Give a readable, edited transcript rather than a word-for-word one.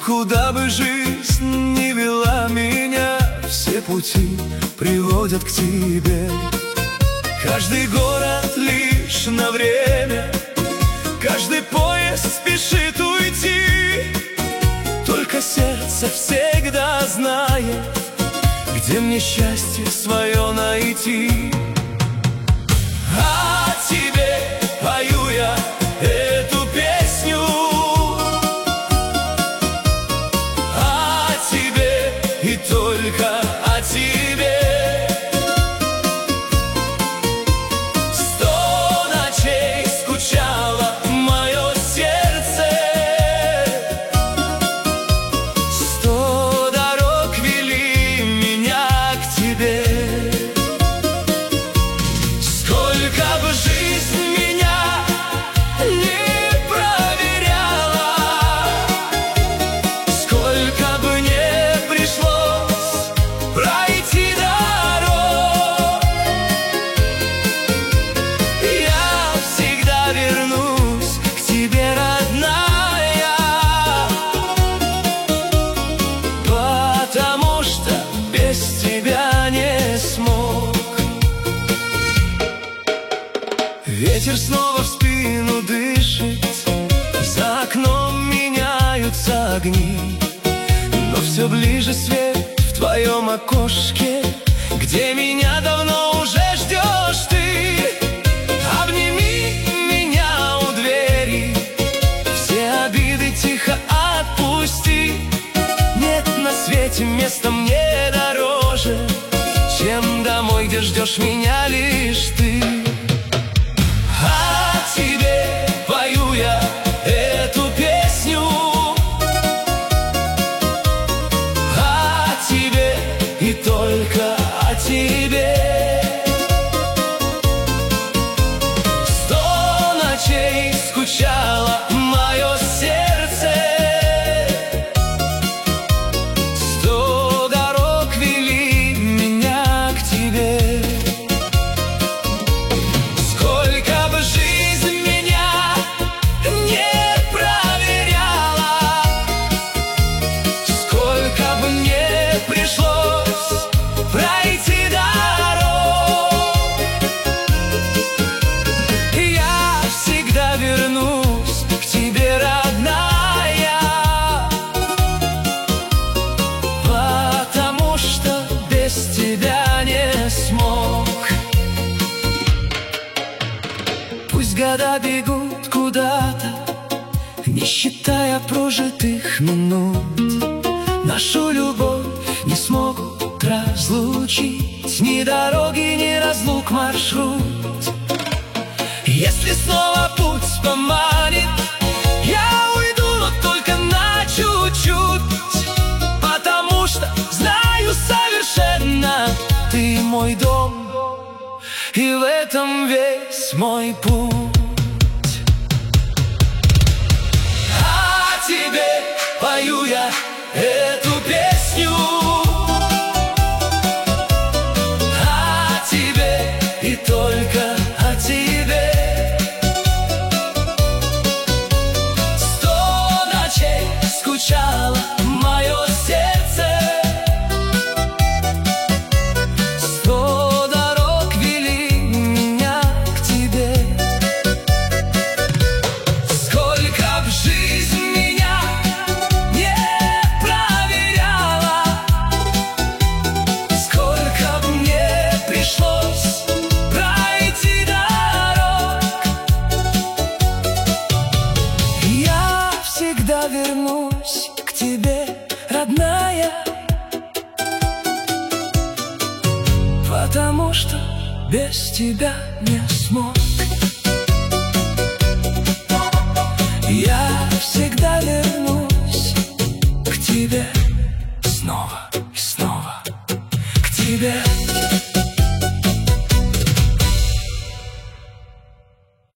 Куда бы жизнь ни вела меня, все пути приводят к тебе. Каждый город лишь на время, каждый поезд спешит уйти. Только сердце всегда знает, где мне счастье свое найти. А тебе пою я эту песню, о тебе и только о тебе. 100 ночей скучало мое сердце, 100 дорог вели меня к тебе. Сколько бы жизнь меня не проверяла, сколько бы не пришлось пройти дорог, я всегда вернусь к тебе, родная, потому что без тебя не смог. Ветер снова в спину дышит, за окном меняются огни, но все ближе свет в твоем окошке, где меня давно уже ждешь ты. Обними меня у двери, все обиды тихо отпусти. Нет на свете места мне дороже, чем домой, где ждешь меня лишь ты. О тебе пою я эту песню, о тебе и только о тебе. 100 ночей скучало мое сердце, 100 дорог вели меня к тебе. Сколько бы жизнь меня не проверяла, сколько бы мне пришлось пройти дорог, я всегда вернусь к тебе, родная, потому что без тебя не смог. Пусть года бегут куда-то, не считая прожитых минут, нашу любовь не смогут разлучить ни дороги, ни разлук маршрут. Если снова путь поманит, я уйду, но только на чуть-чуть, потому что знаю совершенно, ты мой дом, и в этом весь мой путь. О тебе пою я эту песню, о тебе и только о тебе. 100 ночей скучало мое сердце, 100 дорог вели меня к тебе. Сколько б жизнь меня не проверяла, сколько б мне пришлось пройти дорог, я всегда вернусь к тебе, родная, потому что без тебя не смог. Я всегда вернусь к тебе снова и снова, к тебе.